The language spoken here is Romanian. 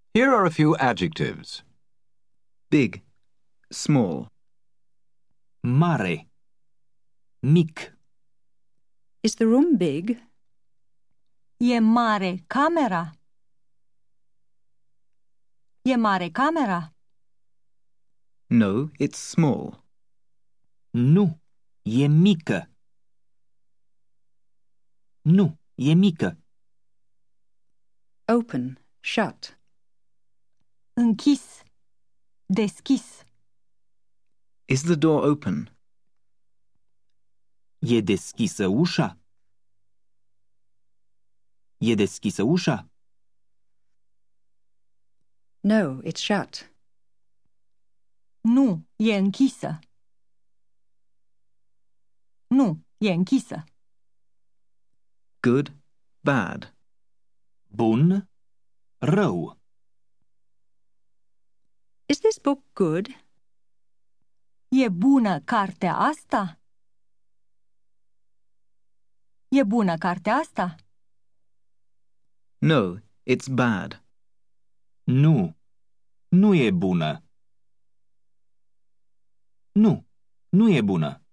Here are a few adjectives. Big, small. Mare. Mic. Is the room big? E mare camera? E mare camera? No, it's small. Nu. E mică. Nu. E mică. Open, shut. Închis. Deschis. Is the door open? E deschisă ușa? E deschisă ușa? No, it's shut. Nu, e închisă. Nu, e închisă. Good, bad. Bun. Rău. Is this book good? E bună cartea asta? E bună cartea asta? No, it's bad. Nu. Nu e bună. Nu. Nu e bună.